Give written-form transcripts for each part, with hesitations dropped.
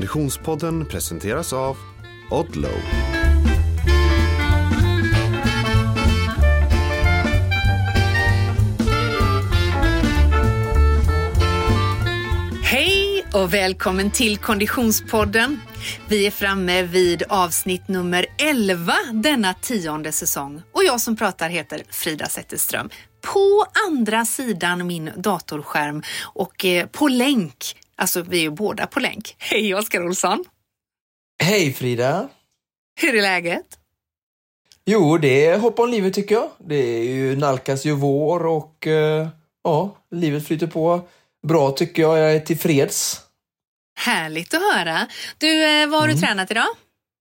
Konditionspodden presenteras av Odlo. Hej och välkommen till Konditionspodden. Vi är framme vid avsnitt nummer 11 denna 10:e säsong. Och jag som pratar heter Frida Zetterström. På andra sidan min datorskärm och på länk. Alltså vi är ju båda på länk. Hej Oskar Olsson. Hej Frida. Hur är läget? Jo, det är hopp om livet tycker jag. Det är ju nalkas ju vår och ja, livet flyter på bra tycker jag. Jag är tillfreds. Härligt att höra. Du, vad har du tränat idag?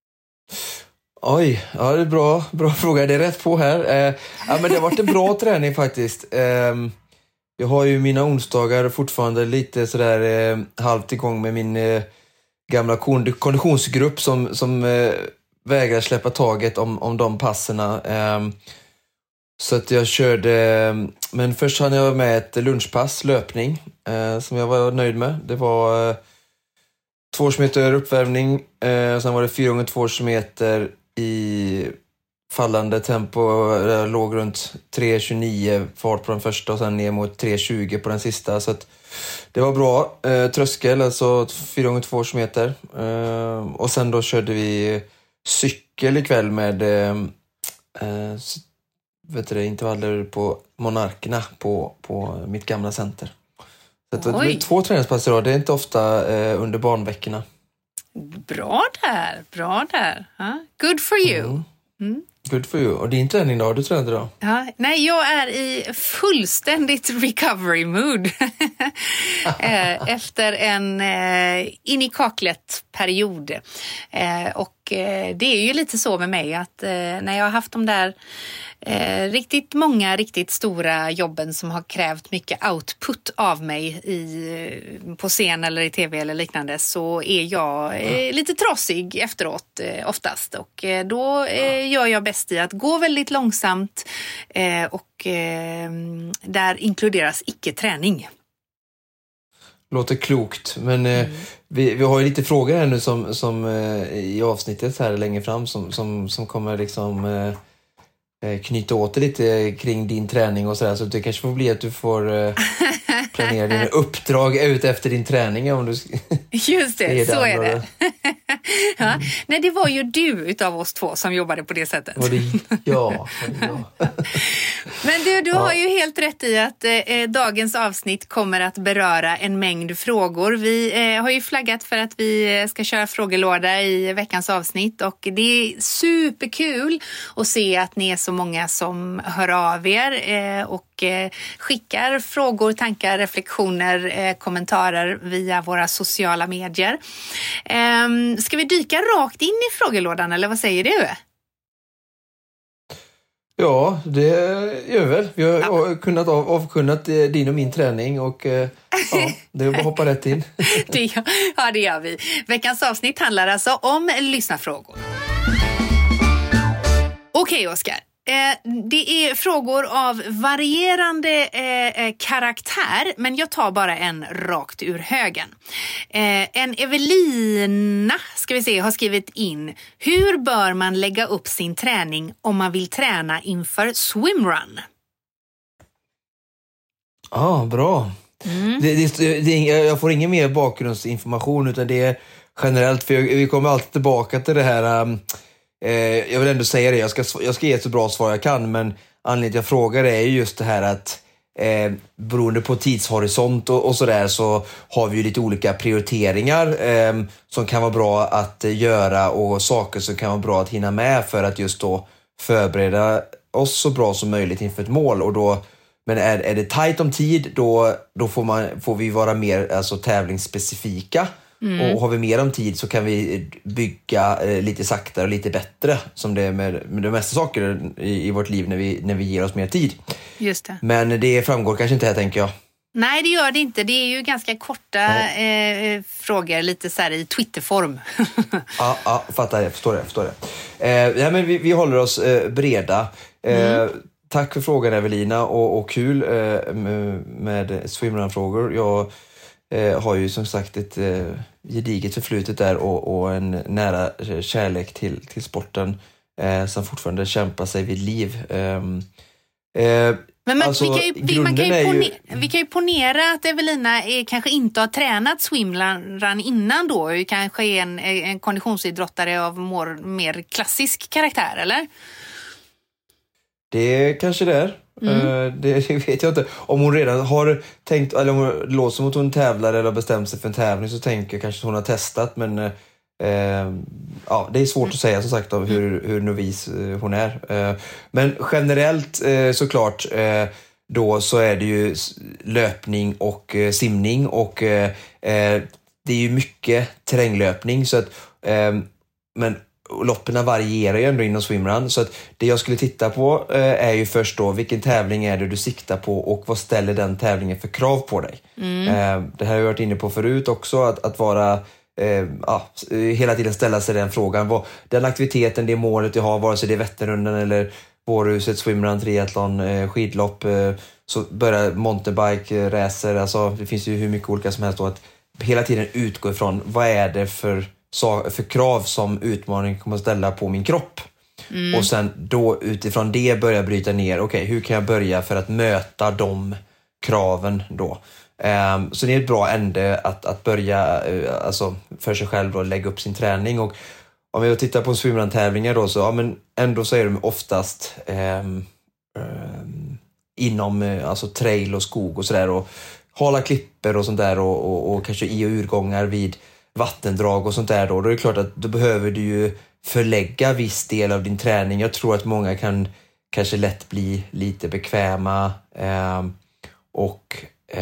Oj, ja det är bra fråga. Det är rätt på här. Ja, men det har varit en bra träning faktiskt. Jag har ju mina onsdagar fortfarande lite sådär halvt igång med min gamla konditionsgrupp som vägrar släppa taget om de passerna. Så att jag körde, men först hade jag med ett lunchpass, löpning, som jag var nöjd med. Det var 2 meter uppvärmning, sen var det 4 gånger 2 meter i fallande tempo. Jag låg runt 3.29 fart på den första och sen ner mot 3.20 på den sista. Så att det var bra. Tröskel, alltså 4 gånger 2 meter. Och sen då körde vi cykel ikväll med intervaller på Monarkerna på mitt gamla center. Så det var 2 träningspass idag. Det är inte ofta under barnveckorna. Bra där. Good for you. Good for you. Och din träning då? Har du tränat idag? Ja, nej, jag är i fullständigt recovery mood. Efter en in i kaklet period. Och det är ju lite så med mig att när jag har haft de där riktigt många, riktigt stora jobben som har krävt mycket output av mig på scen eller i tv eller liknande, så är jag lite trasig efteråt oftast. Och då gör jag bäst i att gå väldigt långsamt och där inkluderas icke-träning. Låter klokt, men vi har ju lite frågor här nu som i avsnittet här längre fram som kommer liksom knyta åt det lite kring din träning och sådär, så det kanske får bli att du får planera dina uppdrag ut efter din träning om du just det, så är det. Ja. Nej, det var ju du utav oss två som jobbade på det sättet. Ja. Men du har ju helt rätt i att dagens avsnitt kommer att beröra en mängd frågor. Vi har ju flaggat för att vi ska köra frågelåda i veckans avsnitt, och det är superkul att se att ni är så många som hör av er och skickar frågor, tankar, reflektioner, kommentarer via våra sociala medier. Ska vi dyka rakt in i frågelådan, eller vad säger du? Ja, det gör väl. Vi har kunnat avkunnat din och min träning och det är bara att hoppa rätt in. Det gör vi. Veckans avsnitt handlar alltså om lyssnarfrågor. Okej, Oskar. Det är frågor av varierande karaktär, men jag tar bara en rakt ur högen. En Evelina, har skrivit in: hur bör man lägga upp sin träning om man vill träna inför swimrun? Bra. Jag får ingen mer bakgrundsinformation, utan det är generellt, för vi kommer alltid tillbaka till det här. Jag vill ändå säga det, jag ska ge ett så bra svar jag kan, men anledningen till att jag frågar är ju just det här att beroende på tidshorisont och sådär, så har vi ju lite olika prioriteringar som kan vara bra att göra, och saker som kan vara bra att hinna med för att just då förbereda oss så bra som möjligt inför ett mål. Och då, men är det tajt om tid, då får vi vara mer alltså tävlingsspecifika. Och har vi mer om tid så kan vi bygga lite saktare och lite bättre, som det är med de mesta saker i vårt liv när vi ger oss mer tid. Just det. Men det framgår kanske inte här, tänker jag. Nej, det gör det inte. Det är ju ganska korta frågor, lite så här i Twitterform. Ja, fattar det, förstår det. Men vi håller oss breda. Tack för frågan, Evelina, och kul med swimrun-frågor. Jag har ju som sagt ett gediget förflutet där och en nära kärlek till sporten som fortfarande kämpar sig vid liv. Men alltså, vi kan ju ponera att Evelina kanske inte har tränat swimrun innan då. Kanske är en konditionsidrottare av mer klassisk karaktär, eller? Det kanske det är. Det vet jag inte. Om hon redan har tänkt, eller om hon låter som att hon tävlar eller har bestämt sig för en tävling, så tänker jag kanske att hon har testat. Men det är svårt att säga som sagt om hur novis hon är. Men generellt såklart då så är det ju löpning och simning och det är ju mycket terränglöpning så att men lopperna varierar ju ändå inom swimrun, så att det jag skulle titta på är ju först då vilken tävling är det du siktar på och vad ställer den tävlingen för krav på dig. Det här har jag varit inne på förut också, att vara hela tiden ställa sig den frågan, den aktiviteten, det målet jag har, vare sig det är Vätternrundan eller Vårhuset, swimrun, triathlon, skidlopp, så börjar mountainbike, racer, alltså det finns ju hur mycket olika som helst då, att hela tiden utgå ifrån vad är det för krav som utmaning kommer att ställa på min kropp. Och sen då utifrån det börja bryta ner, okej, hur kan jag börja för att möta de kraven då. Så det är ett bra ände att börja alltså för sig själv då, lägga upp sin träning. Och om jag tittar på swimrun-tävlingar då, så men ändå så är de oftast inom alltså trail och skog och sådär, och hala klipper och sånt där, och kanske i- och urgångar vid vattendrag och sånt där då är det klart att då behöver du ju förlägga viss del av din träning. Jag tror att många kan kanske lätt bli lite bekväma och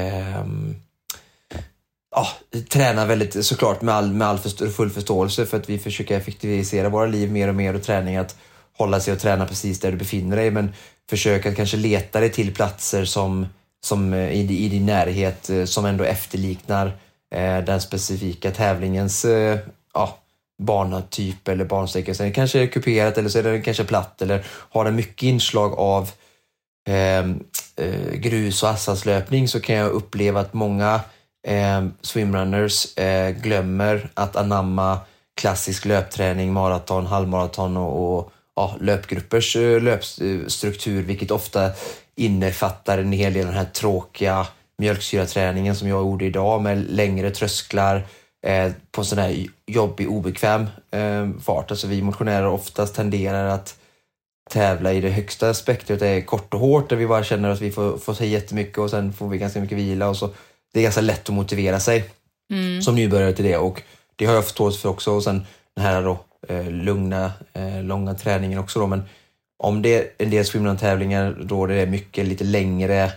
träna väldigt, såklart med full förståelse, för att vi försöker effektivisera våra liv mer och mer, och träning att hålla sig och träna precis där du befinner dig, men försök att kanske leta dig till platser som i din närhet som ändå efterliknar den specifika tävlingens banatyp eller bansträcka. Så det kanske är kuperat, eller så är det kanske platt, eller har det mycket inslag av grus- och asfaltslöpning, så kan jag uppleva att många swimrunners glömmer att anamma klassisk löpträning, maraton, halvmaraton och löpgruppers löpstruktur, vilket ofta innefattar en hel del den här tråkiga mjölksyraträningen som jag gjorde idag, med längre trösklar på sån här jobbig, obekväm fart. Alltså vi motionärer oftast tenderar att tävla i det högsta spektrat, det är kort och hårt, där vi bara känner att vi får säga jättemycket och sen får vi ganska mycket vila, och så det är ganska lätt att motivera sig som nybörjare till det, och det har jag förståelse för också. Och sen den här då lugna, långa träningen också då. Men om det är en del swimrun-tävlingar då det är mycket lite längre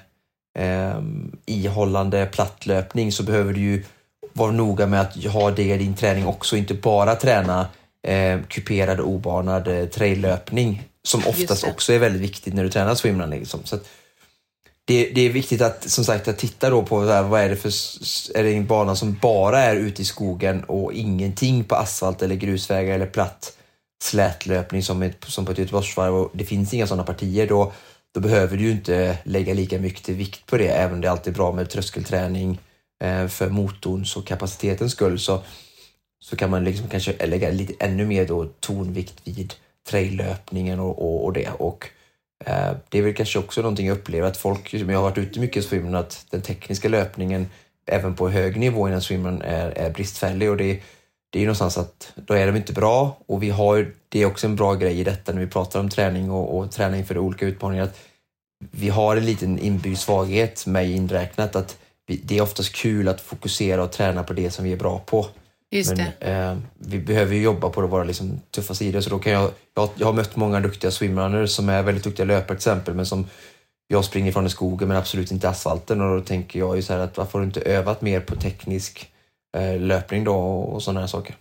ihållande plattlöpning, så behöver du ju vara noga med att ha det i din träning också, inte bara träna kuperad och obanad traillöpning, som oftast också är väldigt viktigt när du tränar swimrun liksom. Så att det är viktigt att, som sagt, att titta då på vad är det för, är det en bana som bara är ute i skogen och ingenting på asfalt eller grusvägar eller platt slätlöpning som på ett Göteborgsvarv, och det finns inga sådana partier, då behöver du ju inte lägga lika mycket vikt på det, även om det är alltid bra med tröskelträning för motorns och kapacitetens skull, så kan man liksom kanske lägga lite ännu mer då tonvikt vid traillöpningen och det. Och det är väl kanske också någonting jag upplever att folk, som jag har varit ute mycket i swimrun, att den tekniska löpningen även på hög nivå inom swimrun är bristfällig, och det är ju någonstans att då är de inte bra, och det är också en bra grej i detta när vi pratar om träning och träning för olika utmaningar, att vi har en liten inbyggd svaghet med inräknat, att det är oftast kul att fokusera och träna på det som vi är bra på. Just men det. Vi behöver ju jobba på våra liksom tuffa sidor, så då kan jag har mött många duktiga swimrunners som är väldigt duktiga löpare till exempel, men som jag springer från i skogen men absolut inte asfalten, och då tänker jag ju så här att varför har du inte övat mer på teknisk löpning då och sådana här saker.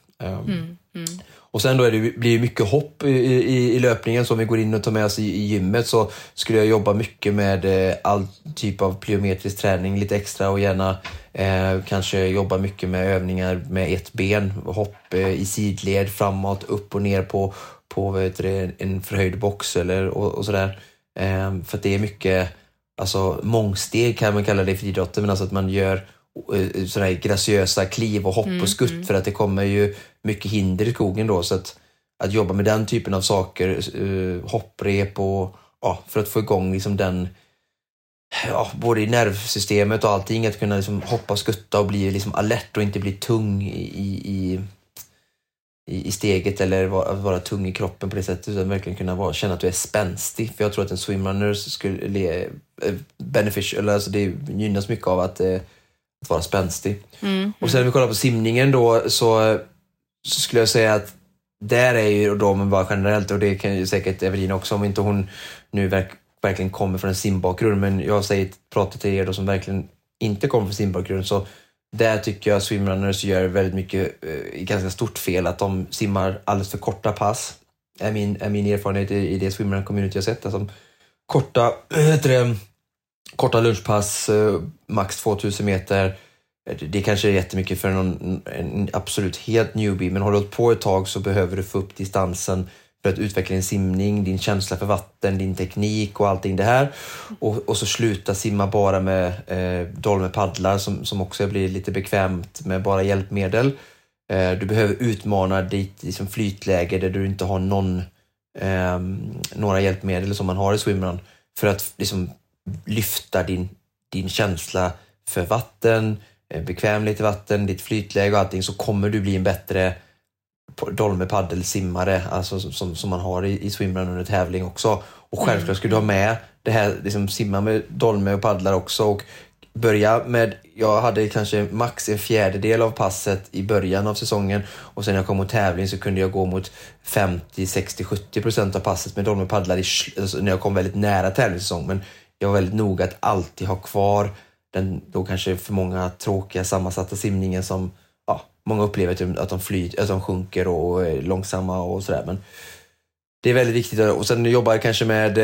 Och sen då blir det mycket hopp i löpningen, så om vi går in och tar med oss i gymmet, så skulle jag jobba mycket med all typ av plyometrisk träning lite extra, och gärna kanske jobba mycket med övningar med ett ben, hopp i sidled, framåt, upp och ner på en förhöjd box och sådär. För att det är mycket, alltså mångsteg kan man kalla det för idrotten, men alltså att man gör sådana här graciösa kliv och hopp och skutt, för att det kommer ju mycket hinder i skogen då, så att jobba med den typen av saker, hopprep och för att få igång liksom den, både i nervsystemet och allting, att kunna liksom hoppa och skutta och bli liksom alert och inte bli tung i steget, eller vara tung i kroppen på det sättet, utan verkligen kunna känna att du är spänstig. För jag tror att en swimrunner skulle beneficial, alltså det gynnas mycket av att vara spänstig. Och sen när vi kollar på simningen då, så skulle jag säga att där är ju då, men bara generellt, och det kan ju säkert Evelina också, om inte hon nu verkligen kommer från en simbakgrund, men jag pratar till er då som verkligen inte kommer från simbakgrund, så där tycker jag swimrunners gör väldigt mycket ganska stort fel, att de simmar alldeles för korta pass. Är min erfarenhet i det swimrun community jag sett, alltså korta lunchpass, max 2000 meter. Det kanske är jättemycket för en absolut helt newbie, men har du hållit på ett tag så behöver du få upp distansen för att utveckla din simning, din känsla för vatten, din teknik och allting det här. Och så sluta simma bara med dolmepaddlar som också blir lite bekvämt med bara hjälpmedel. Du behöver utmana ditt liksom, flytläge där du inte har några hjälpmedel som man har i swimrun, för att liksom, lyfta din känsla för vatten, bekvämlighet i vatten, ditt flytläge och allting, så kommer du bli en bättre dolmepaddelsimmare, alltså som man har i swimrun under tävling också. Och självklart skulle du ha med det här, liksom simma med dolme och paddlar också, och börja med, jag hade kanske max en fjärdedel av passet i början av säsongen, och sen när jag kom mot tävling så kunde jag gå mot 50, 60, 70% av passet med dolme och paddlar alltså när jag kom väldigt nära tävlingssäsong. Men jag var väldigt noga att alltid ha kvar den då kanske för många tråkiga sammansatta simningen som många upplever att de sjunker och är långsamma och sådär. Men det är väldigt viktigt. Och sen jobbar jag kanske med,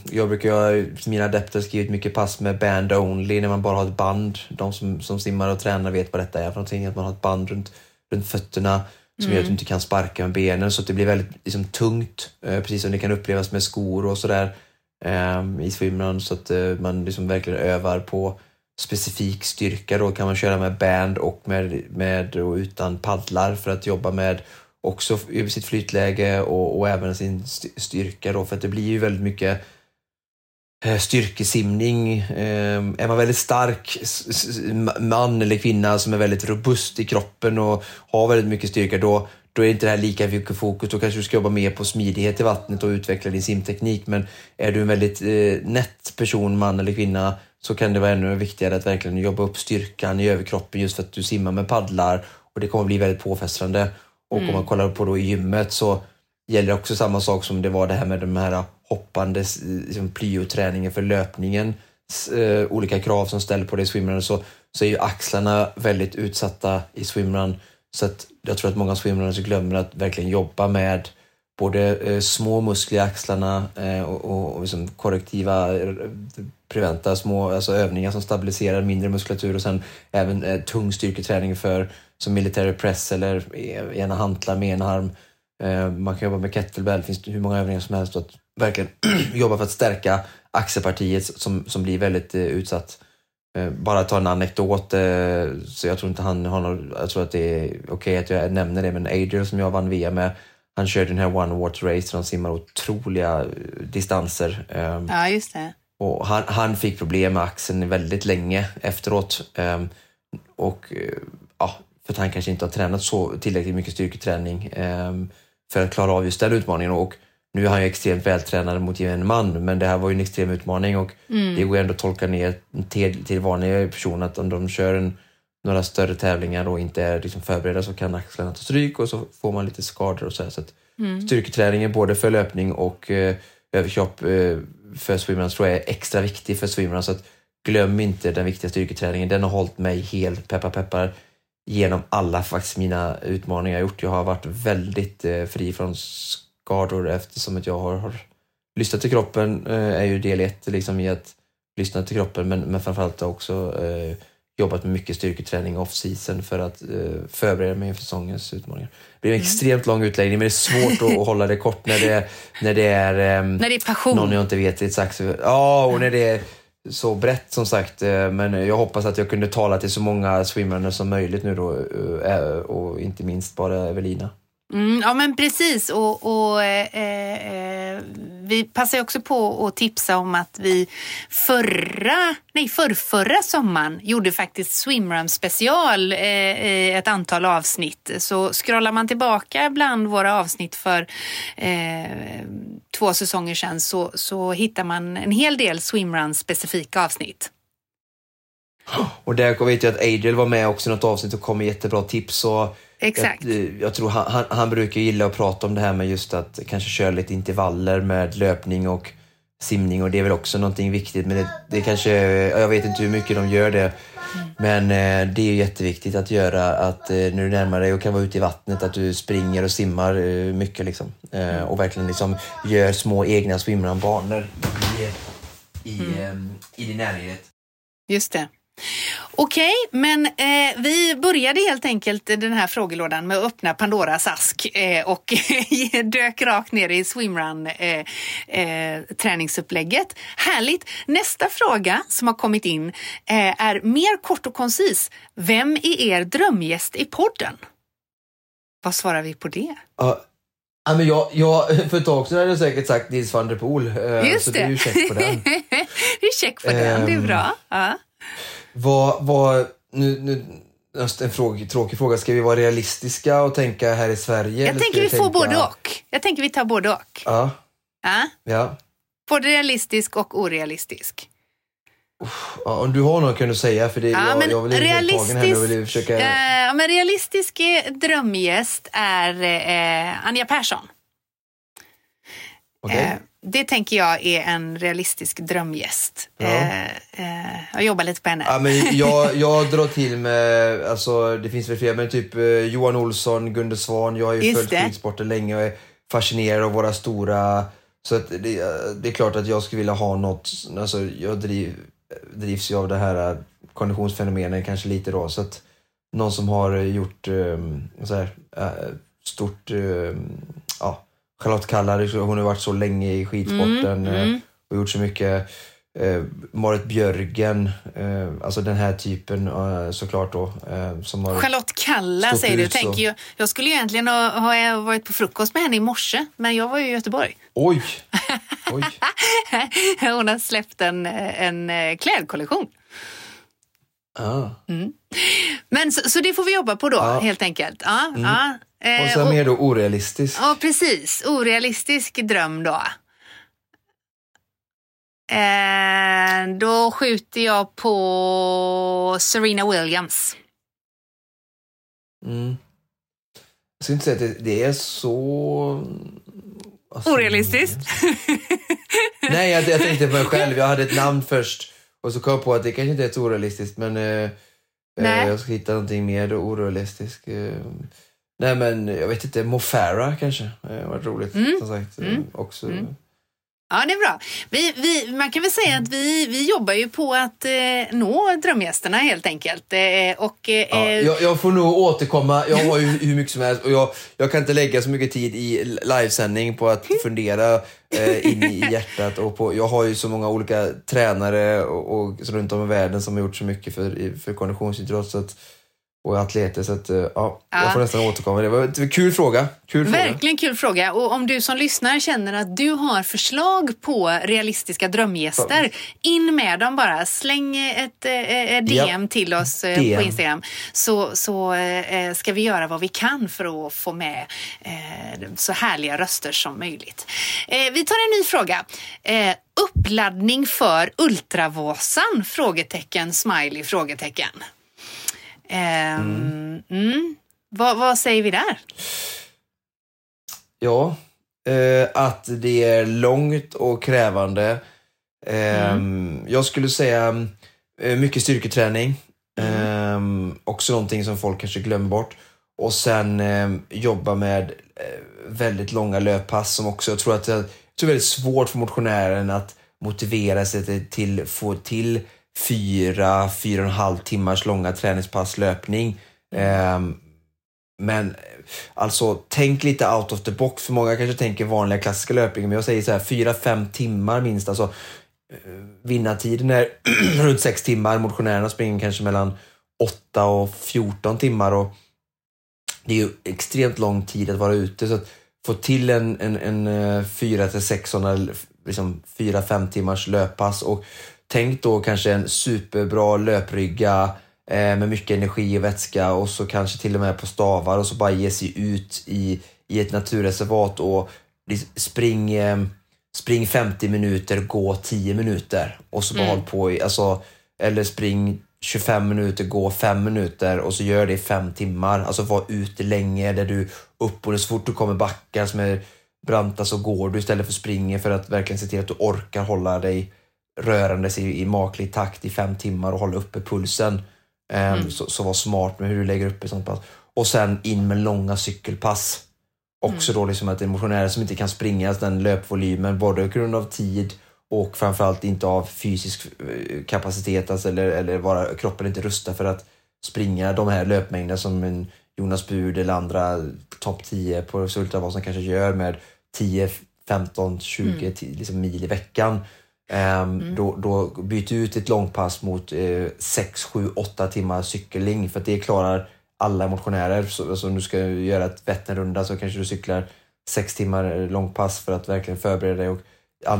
mina adepter skrivit mycket pass med band only, när man bara har ett band. De som simmar och tränar vet vad detta är för någonting, att man har ett band runt fötterna som gör att du inte kan sparka med benen, så att det blir väldigt liksom, tungt, precis som det kan upplevas med skor och sådär i swimrun, så att man liksom verkligen övar på specifik styrka. Då kan man köra med band och med och utan paddlar, för att jobba med också över sitt flytläge och även sin styrka då, för att det blir ju väldigt mycket styrkesimning. Är man väldigt stark man eller kvinna som är väldigt robust i kroppen och har väldigt mycket styrka, då är inte det här lika mycket fokus. Då kanske du ska jobba mer på smidighet i vattnet och utveckla din simteknik. Men är du en väldigt nätt person, man eller kvinna, så kan det vara ännu viktigare att verkligen jobba upp styrkan i överkroppen, just för att du simmar med paddlar, och det kommer bli väldigt påfrestande. Och om man kollar på då i gymmet, så gäller också samma sak som det var det här med de här hoppande liksom, plyoträningen för löpningen, olika krav som ställer på det i swimrun, så är ju axlarna väldigt utsatta i swimrun. Så att jag tror att många swimrunners glömmer att verkligen jobba med både små muskler i axlarna och liksom korrektiva, preventa små alltså övningar som stabiliserar mindre muskulatur, och sen även tung styrketräning som military press eller ena hantlar med en arm. Man kan jobba med kettlebell, det finns hur många övningar som helst, att verkligen jobba för att stärka axelpartiet som blir väldigt utsatt. Bara ta en anekdot, så jag tror inte han har någon, jag tror att det är okej att jag nämner det, men Adriel som jag vann VM med, han körde den här One Water Race, de simmar otroliga distanser. Ja, just det. Och han fick problem med axeln väldigt länge efteråt. För att han kanske inte har tränat så tillräckligt mycket styrketräning för att klara av just den utmaningen. Och nu är han ju extremt vältränad mot en man, men det här var ju en extrem utmaning, och det går ändå att tolka ner till vanliga personer att om de kör några större tävlingar och inte är liksom förberedda, så kan axlarna ta stryk och så får man lite skador och så här. Så att styrketräningen både för löpning och överkropp för swimrun tror jag är extra viktig för swimrun, så att glöm inte den viktiga styrketräningen. Den har hållit mig helt peppar genom alla faktiskt mina utmaningar jag gjort. Jag har varit väldigt fri från skador eftersom att jag har lyssnat till kroppen, är ju del 1 liksom i att lyssna till kroppen, men framförallt också jobbat med mycket styrketräning off-season för att förbereda mig inför säsongens utmaningar. Det blir en extremt lång utläggning, men det är svårt att hålla det kort när det är när det är passion. Någon jag inte vet exakt. Ja, och när det är så brett som sagt, men jag hoppas att jag kunde tala till så många swimrunners som möjligt nu då, och inte minst bara Evelina. Ja men precis, och vi passar också på att tipsa om att vi förrförra sommaren gjorde faktiskt swimrun special ett antal avsnitt. Så scrollar man tillbaka bland våra avsnitt för 2 säsonger sedan så hittar man en hel del swimrun specifika avsnitt. Och där vet jag att Adriel var med också i något avsnitt och kom med jättebra tips. Och exakt. Jag tror han brukar gilla att prata om det här med just att kanske köra lite intervaller med löpning och simning, och det är väl också någonting viktigt, men det kanske, jag vet inte hur mycket de gör det, men det är ju jätteviktigt att göra, att när du närmar dig och kan vara ute i vattnet, att du springer och simmar mycket liksom, och verkligen liksom gör små egna swimrunbanor i din närhet. Just det. Okej, men vi började helt enkelt den här frågelådan med att öppna Pandoras ask och dök rakt ner i swimrun träningsupplägget. Härligt! Nästa fråga som har kommit in är mer kort och koncis. Vem är er drömgäst i podden? Vad svarar vi på det? Ja, men jag för ett tag sedan hade jag säkert sagt Nils van der Poel. Just så det. det är ju check på den. Det är check på den, det är bra. Ja. Nu en tråkig fråga. Ska vi vara realistiska och tänka här i Sverige? Jag tänker vi får både och. Jag tänker vi tar både och. Ja. Ja. Både realistisk och orealistisk. Ja, om du har någon kan du säga, för det jag vill realistisk, här nu vill försöka. Men realistisk drömgäst är Anja Persson. Okay. Det tänker jag är en realistisk drömgäst. Ja. Jag jobbar lite på henne. Ja, men jag drar till med, alltså det finns väl fler, men typ Johan Olsson, Gunde Svan. Jag har ju följt skidsporten länge och är fascinerad av våra stora, så att det är klart att jag skulle vilja ha något, alltså jag drivs ju av det här konditionsfenomenen kanske lite då, så att någon som har gjort så här stort, Charlotte Kalla, hon har varit så länge i skidsporten och gjort så mycket. Marit Björgen, alltså den här typen såklart då. Som har Charlotte Kalla säger du. Tänker jag skulle ju egentligen ha varit på frukost med henne i morse, men jag var ju i Göteborg. Oj. Hon har släppt en klädkollektion. Men så det får vi jobba på då, helt enkelt. Och så mer då orealistisk. Ja, precis. Orealistisk dröm då. Då skjuter jag på Serena Williams. Jag skulle inte säga att det är så... Alltså, orealistiskt? Nej, jag tänkte på mig själv. Jag hade ett namn först och så kom jag på att det kanske inte är så orealistiskt, men jag ska hitta någonting mer orealistiskt. Nej, men jag vet inte, Mo Farah kanske. Det var roligt, som sagt. Också. Ja, det är bra. Man kan väl säga att vi jobbar ju på att nå drömgästerna helt enkelt. Jag får nog återkomma. Jag har ju hur mycket som helst och jag kan inte lägga så mycket tid i livesändning på att fundera in i hjärtat. Och jag har ju så många olika tränare och så runt om i världen som har gjort så mycket för konditionsidrott och atleter, så att jag får nästan återkomma. Det var en kul fråga. Verkligen kul fråga. Och om du som lyssnar känner att du har förslag på realistiska drömgäster, in med dem bara. Släng ett DM till oss på Instagram, så ska vi göra vad vi kan för att få med så härliga röster som möjligt. Vi tar en ny fråga. Uppladdning för Ultravasan? Frågetecken, smiley, frågetecken. Vad säger vi där? Ja, att det är långt och krävande. Jag skulle säga mycket styrketräning. Också någonting som folk kanske glömmer bort. Och sen jobba med väldigt långa löppass som också, jag tror det är väldigt svårt för motionären att motivera sig till få till 4,5 timmars långa träningspass löpning. Men alltså tänk lite out of the box. För många kanske tänker vanliga klassiska löpningar, men jag säger så här 4-5 timmar minst. Alltså vinnartiden är runt 6 timmar. Motionärerna springer kanske mellan 8 och 14 timmar och det är ju extremt lång tid att vara ute, så att få till en 4-6 liksom 4-5 timmars löppass, och tänk då kanske en superbra löprygga med mycket energi och vätska, och så kanske till och med på stavar, och så bara ge sig ut i ett naturreservat och spring 50 minuter, gå 10 minuter och så bara håll på eller spring 25 minuter, gå 5 minuter och så gör det i 5 timmar. Alltså var ute länge, där du upp och så fort du kommer backar som är branta så går du istället för springer, för att verkligen se till att du orkar hålla dig rörandes i maklig takt i 5 timmar och hålla uppe pulsen. Så var smart med hur du lägger upp ett sånt pass. Och sen in med långa cykelpass. Också då liksom att en motionär som inte kan springa den löpvolymen, både på grund av tid och framförallt inte av fysisk kapacitet, alltså, eller kroppen inte rustad för att springa de här löpmängder som en Jonas Bud eller andra topp 10 på Ultravasan kanske gör med 10, 15, 20 liksom mil i veckan. Då byter ut ett långpass mot 6, 7, 8 timmar cykelling, för att det klarar alla motionärer. Så om du ska göra ett Vätternrunda så kanske du cyklar 6 timmar långpass för att verkligen förbereda dig, och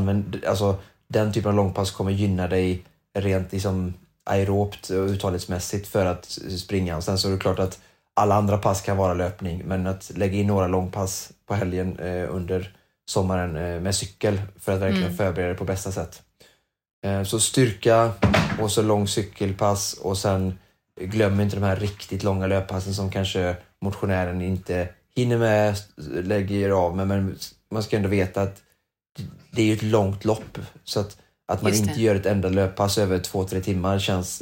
den typen av långpass kommer gynna dig rent liksom aerobt och uthållighetsmässigt för att springa. Och sen så är det klart att alla andra pass kan vara löpning, men att lägga in några långpass på helgen under sommaren med cykel för att verkligen förbereda dig på bästa sätt. Så styrka och så lång cykelpass, och sen glöm inte de här riktigt långa löppassen som kanske motionären inte hinner med, lägger av med, men man ska ändå veta att det är ju ett långt lopp, så att man inte gör ett enda löppass över 2-3 timmar känns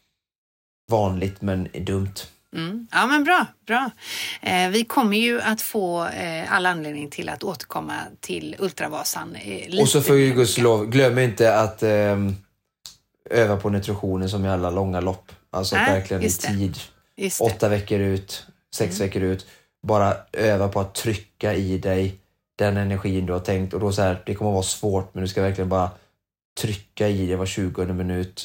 vanligt men dumt. Ja, men bra. Vi kommer ju att få all anledning till att återkomma till Ultravasan. Och så för gudskelov, glöm inte att öva på nutritionen som i alla långa lopp. Alltså verkligen i tid. 8 veckor ut, 6 veckor ut. Bara öva på att trycka i dig den energin du har tänkt. Och då så här, det kommer att vara svårt, men du ska verkligen bara trycka i dig var 20 minut.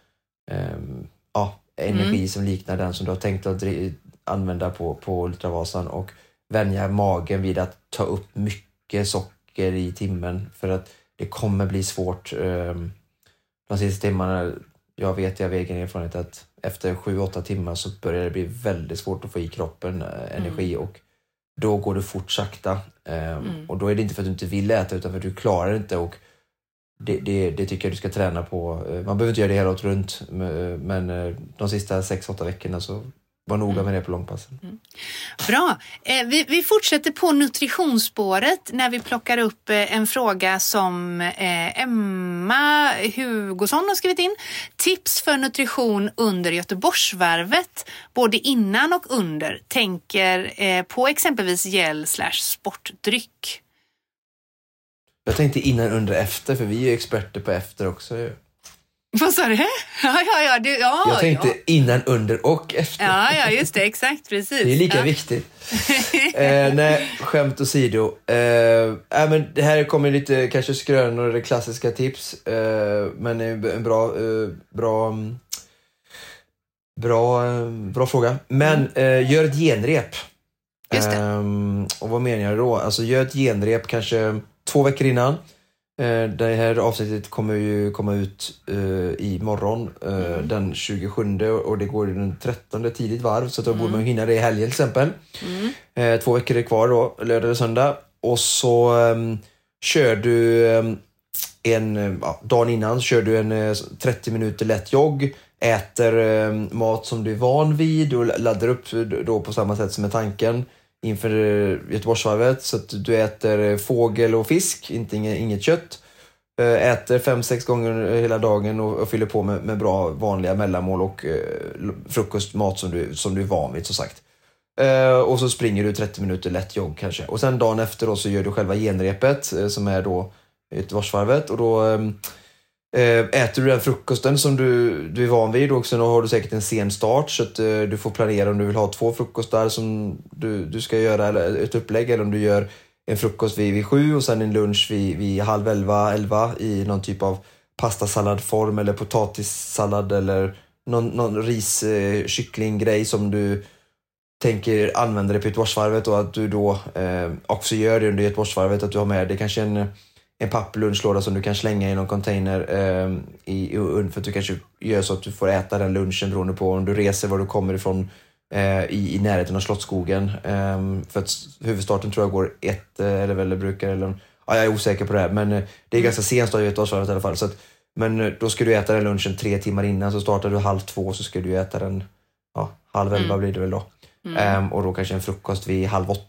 Energi som liknar den som du har tänkt att använda på Ultravasan, och vänja magen vid att ta upp mycket socker i timmen, för att det kommer bli svårt de sista timmarna. Jag vet av egen erfarenhet att efter 7-8 timmar så börjar det bli väldigt svårt att få i kroppen energi, och då går det fort sakta. Och då är det inte för att du inte vill äta, utan för att du klarar det inte, och det tycker jag du ska träna på. Man behöver inte göra det hela året runt, men de sista 6-8 veckorna så var noga med det på långpassen. Bra. Vi fortsätter på nutritionsspåret när vi plockar upp en fråga som Emma Hugosson har skrivit in. Tips för nutrition under Göteborgsvarvet, både innan och under. Tänker på exempelvis gel/sportdryck. Jag tänkte innan, under, efter, för vi är ju experter på efter också. Vad sa du? Jag tänkte innan, under och efter. Ja, just det, exakt, precis. Det är lika viktigt. Nej, skämt åsido. Men det här kommer lite kanske skrönor eller klassiska tips. Men en bra fråga. Men gör ett genrep. Just det. Och vad menar jag då? Alltså gör ett genrep kanske 2 veckor innan. Det här avsnittet kommer ju komma ut imorgon den 27, och det går den 13 tidigt varv, så då borde man hinna det i helgen till exempel. 2 veckor är kvar då, lördag och söndag. Och så kör du dagen innan kör du en 30 minuter lätt jogg, äter mat som du är van vid och laddar upp då på samma sätt som är tanken inför Göteborgsvarvet, så att du äter fågel och fisk, inget kött. Äter 5-6 gånger hela dagen och fyller på med bra vanliga mellanmål och frukostmat som du är van vid, så sagt. Och så springer du 30 minuter lätt jogg kanske. Och sen dagen efter då så gör du själva genrepet som är då Göteborgsvarvet, och då äter du den frukosten som du är van vid, och sen har du säkert en sen start, så att du får planera om du vill ha 2 frukostar som du ska göra, eller ett upplägg, eller om du gör en frukost vid 7 och sen en lunch vid 10:30, 11 i någon typ av pastasalladform eller potatissallad eller någon ris kycklinggrej som du tänker använda det på Göteborgsvarvet, och att du då också gör det under Göteborgsvarvet, att du har med det kanske en papplunchlåda som du kan slänga i någon container för att du kanske gör så att du får äta den lunchen beroende på om du reser var du kommer ifrån i närheten av Slottsskogen. För att huvudstarten tror jag går jag är osäker på det här, men det är ganska sent i Göteborgsvarvet i alla fall. Så att, men då ska du äta den lunchen 3 timmar innan, så startar du 12:30, så ska du äta den 10:30 blir det väl då. Och då kanske en frukost vid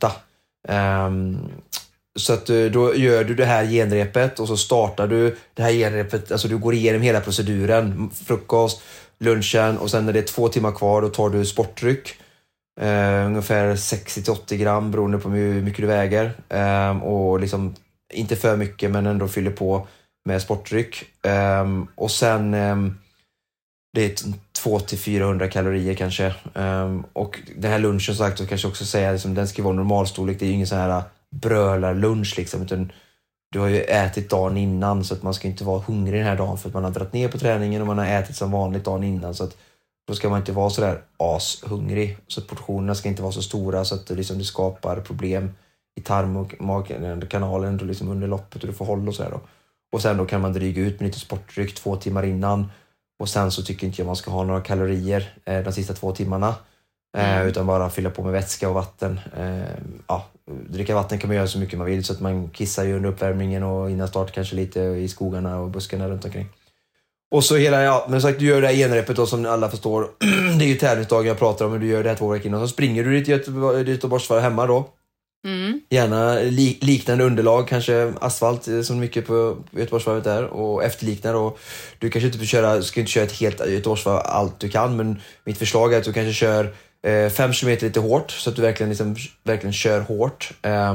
7:30. Så att då gör du det här genrepet och så startar du det här genrepet, alltså du går igenom hela proceduren, frukost, lunchen, och sen när det är 2 timmar kvar då tar du sportdryck, ungefär 60-80 gram beroende på hur mycket du väger, och liksom inte för mycket men ändå fyller på med sportdryck, och sen det är 200-400 kalorier kanske, och den här lunchen sagt så kanske också säga liksom, den ska vara normalstorlek, det är ju ingen sån här brölarlunch liksom, utan du har ju ätit dagen innan, så att man ska inte vara hungrig den här dagen för att man har dragit ner på träningen och man har ätit som vanligt dagen innan, så att då ska man inte vara så där ashungrig, så att portionerna ska inte vara så stora så att det skapar problem i tarm- och magkanalen då liksom under loppet och du får håll och sådär då. Och sen då kan man dryga ut med lite sportdryck 2 timmar innan, och sen så tycker inte jag man ska ha några kalorier de sista 2 timmarna, utan bara fylla på med vätska och vatten. Dricka vatten kan man göra så mycket man vill, så att man kissar ju under uppvärmningen och innan start kanske lite i skogarna och buskarna runt omkring. Och så men sagt, du gör det här genrepet då, som alla förstår. Det är ju tävlingsdagen jag pratar om, men du gör det här 2 veckor innan. Så springer du dit Göteborgsvarvet hemma då. Gärna liknande underlag, kanske asfalt som mycket på Göteborgsvarvet där, och efterliknande då. Du kanske inte ska inte köra ett helt Göteborgsvarv allt du kan, men mitt förslag är att du kanske kör 5 km lite hårt, så att du verkligen kör hårt.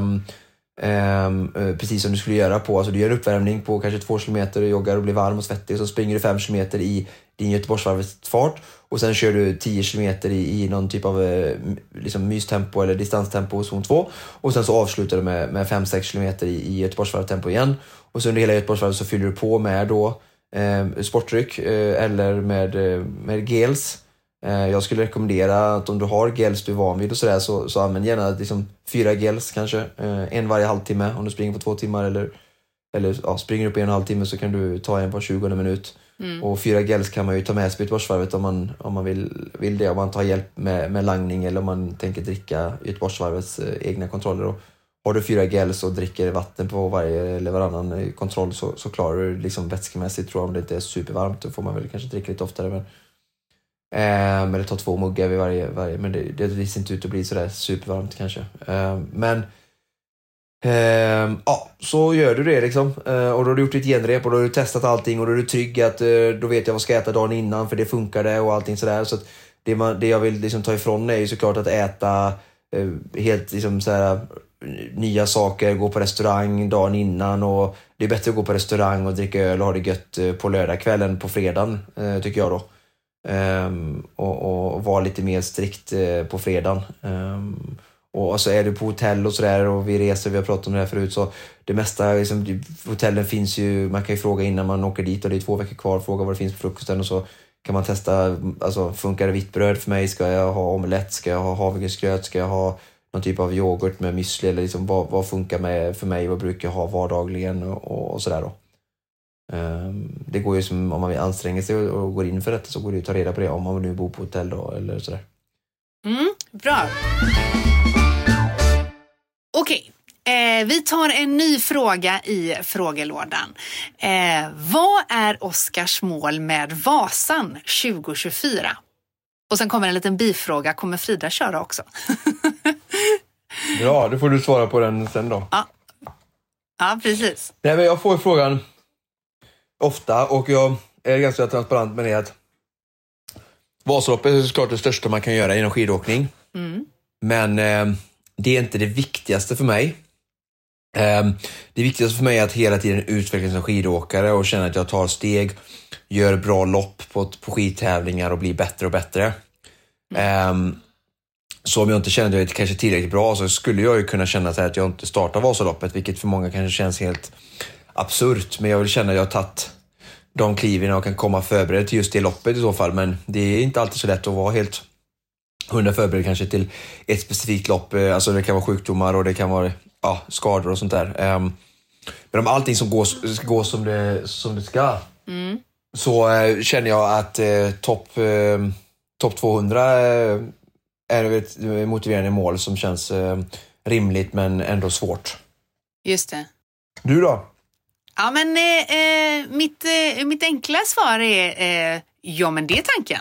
Precis som du skulle göra på, alltså du gör en uppvärmning på kanske 2 km, joggar och blir varm och svettig, och så springer du 5 km i din Göteborgsvarvets-fart, och sen kör du 10 km i någon typ av liksom mystempo eller distanstempo zon 2, och sen så avslutar du med 5-6 km i Göteborgsvarvet-tempo igen, och så under hela Göteborgsvarvet så fyller du på med då sportdryck eller med gels. Jag skulle rekommendera att om du har gels du är van vid och sådär, så använd gärna liksom 4 gels kanske, en varje halvtimme om du springer på 2 timmar, eller springer du på 1,5 timme så kan du ta en på 20 minut. Och 4 gels kan man ju ta med sig på Göteborgsvarvet om man vill det, om man tar hjälp med langning eller om man tänker dricka Göteborgsvarvets egna kontroller. Och har du 4 gels och dricker vatten på varje eller varannan kontroll så klarar du liksom vätskemässigt, tror jag. Om det inte är supervarmt då får man väl kanske dricka lite oftare, eller ta 2 muggar vid varje, men det ser inte ut att bli sådär supervarmt kanske. Så gör du det liksom, och då har du gjort ditt genrep och då har du testat allting och då är du trygg att då vet jag vad ska jag äta dagen innan, för det funkar det och allting sådär. Så att det jag vill liksom ta ifrån är ju såklart att äta helt liksom såhär nya saker, gå på restaurang dagen innan, och det är bättre att gå på restaurang och dricka öl och ha det gött på lördagskvällen på fredagen, tycker jag då. Och vara lite mer strikt på fredagen. Och så är du på hotell och sådär, och vi reser, vi har pratat om det här förut, så det mesta liksom, hotellen finns ju, man kan ju fråga innan man åker dit och det är 2 veckor kvar, fråga vad det finns på frukosten, och så kan man testa, alltså funkar det vitt bröd för mig, ska jag ha omelett, ska jag ha havregrynsgröt, ska jag ha någon typ av yoghurt med müsli, eller liksom vad funkar för mig, vad brukar jag ha vardagligen och sådär då. Det går ju som om man vill anstränga sig och går in för detta, så går det ju att ta reda på det om man nu bor på hotell då, eller sådär. Bra. Okej, vi tar en ny fråga i frågelådan. Vad är Oskars mål med Vasan 2024? Och sen kommer en liten bifråga, kommer Frida köra också? Ja, då får du svara på den sen då. Ja, precis. Nej, men jag får frågan ofta, och jag är ganska transparent med det, att Vasaloppet är såklart det största man kan göra inom skidåkning. Men det är inte det viktigaste för mig. Det viktigaste för mig är att hela tiden utvecklas som skidåkare och känna att jag tar steg, gör bra lopp på skidtävlingar och blir bättre och bättre. Så om jag inte känner att jag är kanske tillräckligt bra, så skulle jag ju kunna känna så här att jag inte startar Vasaloppet, vilket för många kanske känns helt absurt. Men jag vill känna att jag har tagit de kliven och kan komma förberedd till just det loppet i så fall. Men det är inte alltid så lätt att vara helt 100 förberedd kanske till ett specifikt lopp. Alltså det kan vara sjukdomar och det kan vara skador och sånt där. Men om allting som går som det ska, så känner jag att topp 200 är ett motiverande mål som känns rimligt men ändå svårt. Just det. Du då? Ja, men mitt enkla svar är ja, men det är tanken.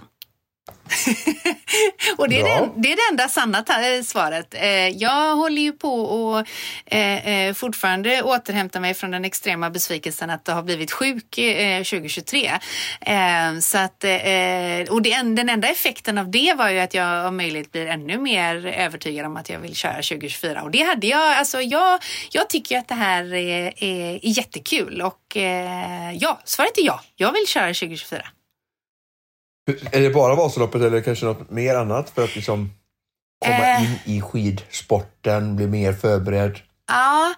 Och det är det enda sanna svaret. Jag håller ju på och fortfarande återhämta mig från den extrema besvikelsen att jag har blivit sjuk 2023. Så att, och den enda effekten av det var ju att jag om möjligt blir ännu mer övertygad om att jag vill köra 2024. Och det hade jag, alltså jag tycker att det här är jättekul. Och svaret är ja. Jag vill köra 2024. Är det bara Vasaloppet eller kanske något mer annat för att liksom komma in i skidsporten, bli mer förberedd? Ja,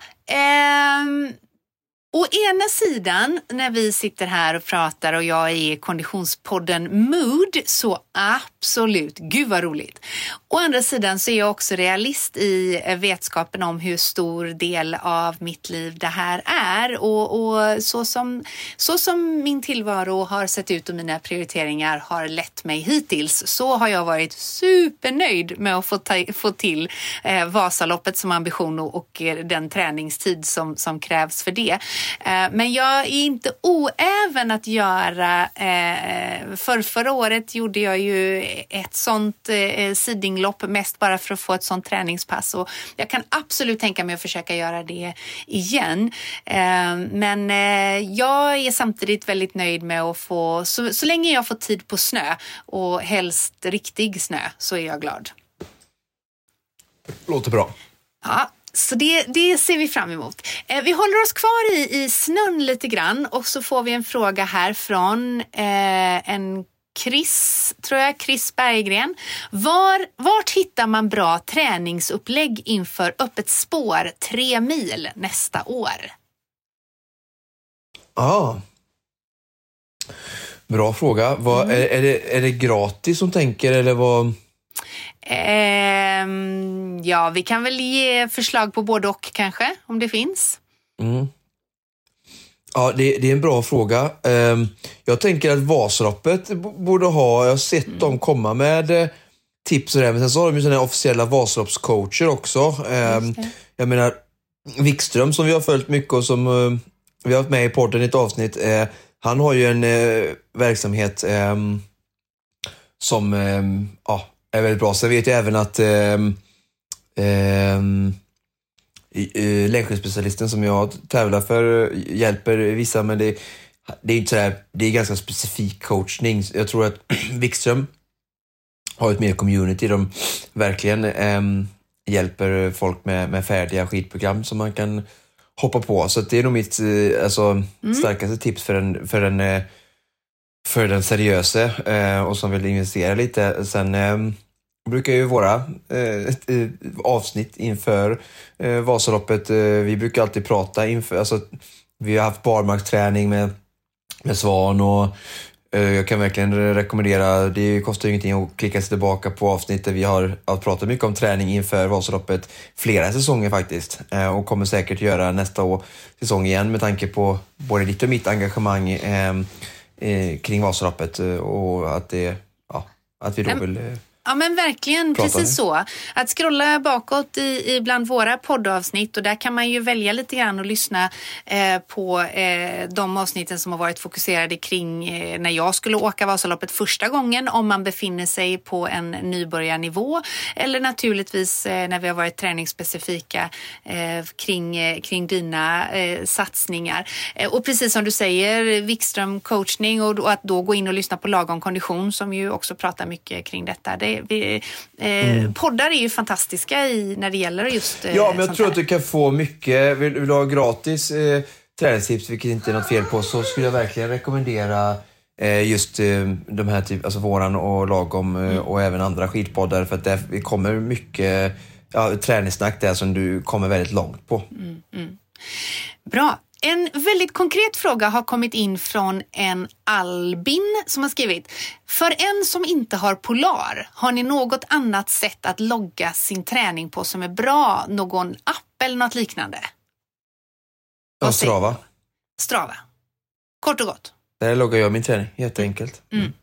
å ena sidan när vi sitter här och pratar och jag är i konditionspodden mood, så absolut, gud vad roligt. Å andra sidan så är jag också realist i vetskapen om hur stor del av mitt liv det här är. Och så som min tillvaro har sett ut och mina prioriteringar har lett mig hittills, så har jag varit supernöjd med att få till Vasaloppet som ambition och den träningstid som krävs för det. Men jag är inte oäven att göra. Förra året gjorde jag ju ett sånt sidinglopp mest bara för att få ett sånt träningspass. Och jag kan absolut tänka mig att försöka göra det igen. Men jag är samtidigt väldigt nöjd med att få, så länge jag får tid på snö och helst riktig snö, så är jag glad. Låter bra. Ja. Så det ser vi fram emot. Vi håller oss kvar i snön lite grann och så får vi en fråga här från en Chris Berggren. Vart hittar man bra träningsupplägg inför öppet spår 3 mil nästa år? Bra fråga. Är det gratis som tänker eller vad? Ja, vi kan väl ge förslag på både och kanske, om det finns. Ja, det är en bra fråga. Jag tänker att Vasaloppet borde ha, jag har sett dem komma med tips och det, men sen så har de ju sådana officiella Vasaloppscoacher också. Jag menar, Wikström som vi har följt mycket och som vi har haft med i podden i ett avsnitt, han har ju en verksamhet som är väldigt bra. Så jag vet ju även att längdskidspecialisten som jag tävlar för hjälper vissa, men det är inte så där, det är ganska specifik coachning. Jag tror att Wikström har ett mer community. De verkligen hjälper folk med färdiga skidprogram som man kan hoppa på. Så det är nog mitt starkaste tips för den seriösa och som vill investera lite. Sen brukar ju våra avsnitt inför Vasaloppet, vi brukar alltid prata inför, alltså vi har haft barmarksträning med Svan och jag kan verkligen rekommendera, det kostar ingenting att klicka sig tillbaka på avsnittet. Vi har pratat mycket om träning inför Vasaloppet flera säsonger faktiskt, och kommer säkert göra nästa säsong igen med tanke på både ditt och mitt engagemang kring Vasaloppet och att vi då vill Ja, men verkligen, precis så. Att scrolla bakåt bland våra poddavsnitt, och där kan man ju välja lite grann och lyssna på de avsnitten som har varit fokuserade kring när jag skulle åka Vasaloppet första gången, om man befinner sig på en nybörjarnivå, eller naturligtvis när vi har varit träningsspecifika kring dina satsningar. Och precis som du säger, Wikström coachning, och att då gå in och lyssna på Lagom kondition som ju också pratar mycket kring detta. Poddar är ju fantastiska när det gäller just ja, men jag tror att du kan få mycket. Vill du ha gratis träningstips, vilket inte är något fel på, så skulle jag verkligen rekommendera just de här typ, alltså våran och Lagom och även andra skidpoddar, för att det kommer mycket träningssnack där som du kommer väldigt långt på. Bra. En väldigt konkret fråga har kommit in från en Albin som har skrivit: för en som inte har Polar, har ni något annat sätt att logga sin träning på som är bra? Någon app eller något liknande? Ja, Strava. Strava. Kort och gott. Där loggar jag min träning, jätteenkelt.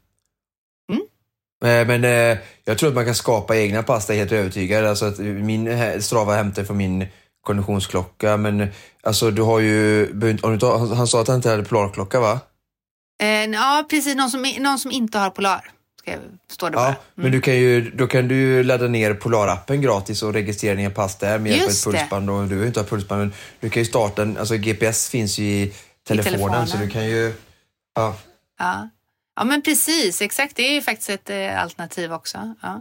Men jag tror att man kan skapa egna pass, det är helt övertygad. Alltså att min Strava hämtar från min konditionsklocka, men alltså du har ju, han sa att han inte hade Polarklocka, va? Ja, precis, någon som inte har Polar. Står det bara. Men då kan du ladda ner Polarappen gratis och registrera nya pass där med hjälp av ett pulsband. Och du har inte har pulsband, men du kan ju starta alltså GPS finns ju i telefonen. Så du kan ju Ja, men precis, exakt. Det är ju faktiskt ett alternativ också. Ja.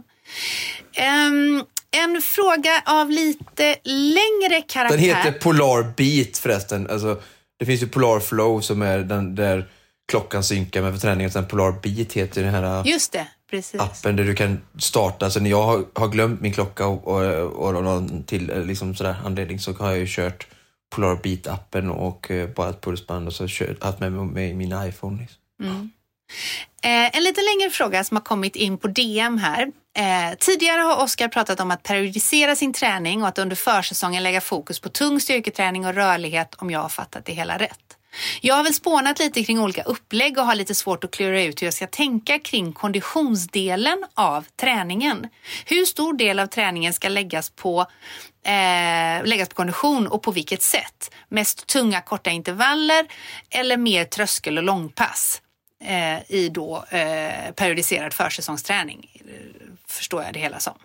En fråga av lite längre karaktär. Den heter Polar Beat förresten. Alltså, det finns ju Polar Flow som är den där klockan synkar med träningen. Sen Polar Beat heter den här just det, precis. Appen där du kan starta. Så när jag har glömt min klocka och någon till liksom sådär anledning, så har jag ju kört Polar Beat-appen och bara ett pulsband och så haft med min iPhone. Liksom. En lite längre fråga som har kommit in på DM här. Tidigare har Oskar pratat om att periodisera sin träning och att under försäsongen lägga fokus på tung styrketräning och rörlighet, om jag har fattat det hela rätt. Jag har väl spånat lite kring olika upplägg och har lite svårt att klura ut hur jag ska tänka kring konditionsdelen av träningen. Hur stor del av träningen ska läggas på kondition och på vilket sätt? Mest tunga korta intervaller eller mer tröskel- och långpass i då periodiserad försäsongsträning? Förstår jag det hela som.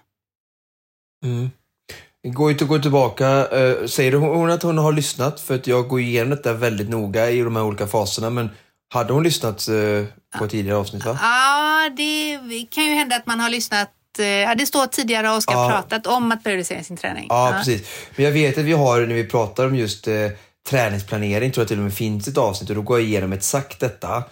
Går inte att gå tillbaka. Säger hon att hon har lyssnat? För att jag går igenom detta väldigt noga i de här olika faserna. Men hade hon lyssnat på ett tidigare avsnitt, va? Ja, det kan ju hända att man har lyssnat. Det står tidigare och Oskar pratat om att periodisera sin träning. Ja, precis. Men jag vet att vi har, när vi pratar om just träningsplanering, tror jag till och med finns ett avsnitt. Och då går jag igenom exakt detta.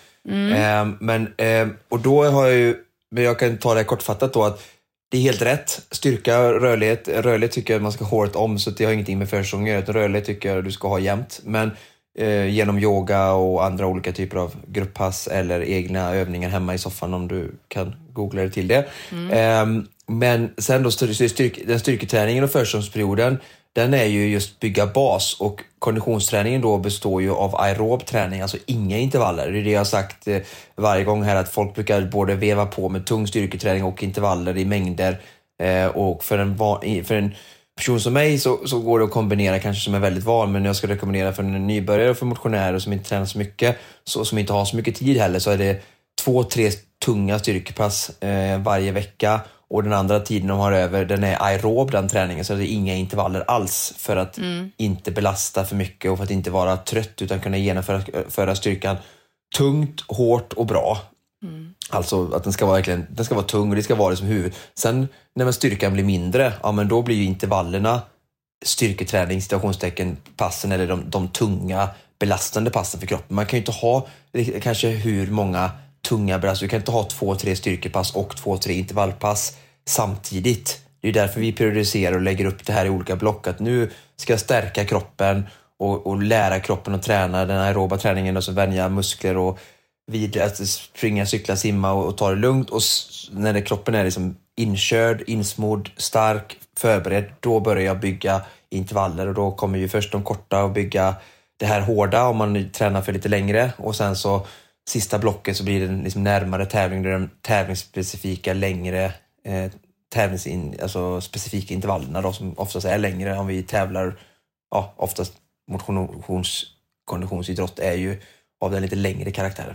Och då har jag ju, men jag kan ta det kortfattat då, att det är helt rätt. Styrka, rörlighet tycker jag man ska ha hårt om, så det har ingenting med försäsong att göra. Rörlighet tycker jag du ska ha jämt. Men genom yoga och andra olika typer av grupppass eller egna övningar hemma i soffan, om du kan googla dig till det. Men sen då den styrketräningen och försäsongsperioden, den är ju just bygga bas, och konditionsträningen då består ju av aerob träning, alltså inga intervaller. Det är det jag har sagt varje gång här, att folk brukar både veva på med tung styrketräning och intervaller i mängder. Och för en person som mig så går det att kombinera, kanske som är väldigt van, men jag ska rekommendera för en nybörjare och för motionärer som inte tränar så mycket, som inte har så mycket tid heller, så är det 2-3 tunga styrkepass varje vecka. Och den andra tiden de har över, den är aerob, den träningen, så det är inga intervaller alls, för att inte belasta för mycket och för att inte vara trött, utan kunna genomföra styrkan tungt, hårt och bra. Alltså att den ska vara tung, och det ska vara det som huvud. Sen när styrkan blir mindre, ja men då blir ju intervallerna styrketräning, situationstecken, passen, eller de tunga belastande passen för kroppen. Man kan ju inte ha kanske hur många tunga belastningar. Du kan inte ha 2-3 styrkepass och 2-3 intervallpass samtidigt. Det är därför vi periodiserar och lägger upp det här i olika block. Att nu ska jag stärka kroppen och lära kroppen att träna den aeroba träningen, och så vänja muskler och vidare att springa, cykla, simma och ta det lugnt. Och när kroppen är liksom inkörd, insmord, stark, förberedd, då börjar jag bygga intervaller, och då kommer ju först de korta och bygga det här hårda om man tränar för lite längre, och sen så sista blocket så blir det liksom närmare tävling, där de tävlingsspecifika längre alltså specifika intervallerna då, som oftast är längre om vi tävlar. Ja, oftast konditionsidrott är ju av den lite längre karaktären.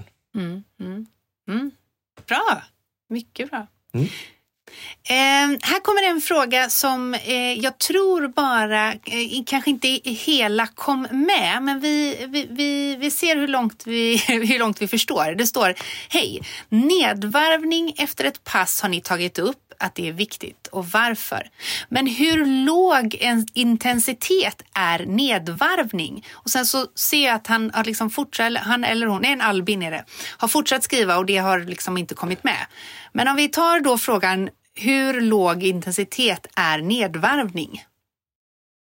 Bra, mycket bra. Här kommer en fråga som jag tror bara kanske inte hela kom med, men vi ser hur långt vi förstår. Det står: hej, nedvarvning efter ett pass har ni tagit upp att det är viktigt, och varför? Men hur låg en intensitet är nedvarvning? Och sen så ser jag att han har liksom fortsatt, han eller hon, en Albin är det, har fortsatt skriva, och det har liksom inte kommit med. Men om vi tar då frågan, hur låg intensitet är nedvarvning?